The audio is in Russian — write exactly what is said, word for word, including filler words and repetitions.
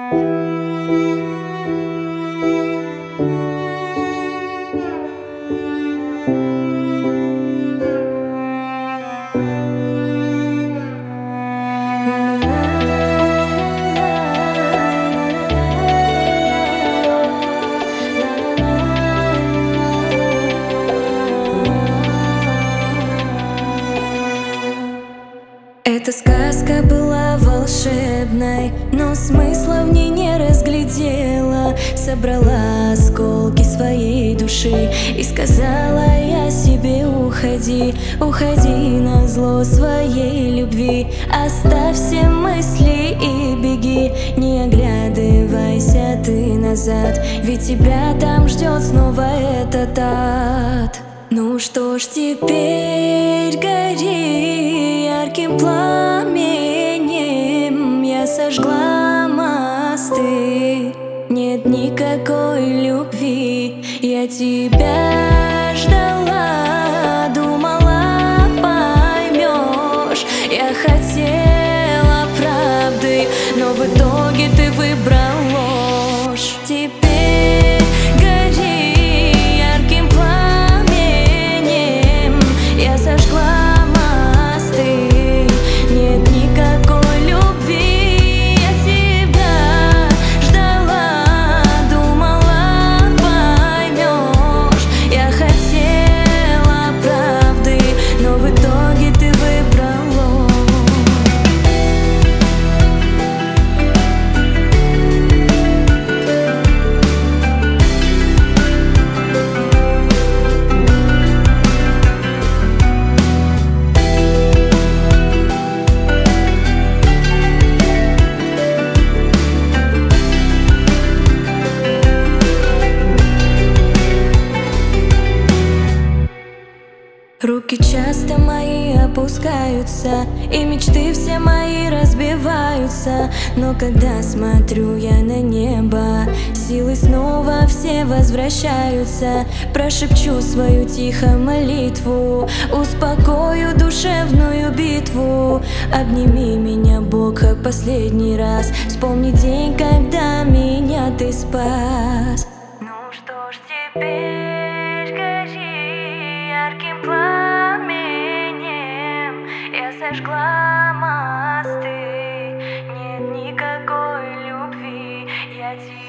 Эта сказка была волшебной, но смысла в ней не разглядела. Собрала осколки своей души и сказала я себе: уходи, уходи назло своей любви. Оставь все мысли и беги, не оглядывайся ты назад, ведь тебя там ждет снова этот ад. Ну что ж, теперь гори ярким пламенем. Я сожгла мосты, нет никакой любви. Я тебя ждала, думала, поймешь. Я хотела правды, но в итоге ты выбрал ложь. Теперь гори ярким пламенем. Я сожгла мосты, нет никакой любви. Я тебя ждала, думала, поймешь. Я хотела правды, но в итоге ты выбрал ложь. Руки часто мои опускаются, и мечты все мои разбиваются. Но когда смотрю я на небо, силы снова все возвращаются. Прошепчу свою тихо молитву, успокою душевную битву. Обними меня, Бог, как последний раз. Вспомни день, когда меня ты спас. Ну что ж, теперь гори ярким пламенем. Я сожгла мосты, нет никакой любви. Я тебе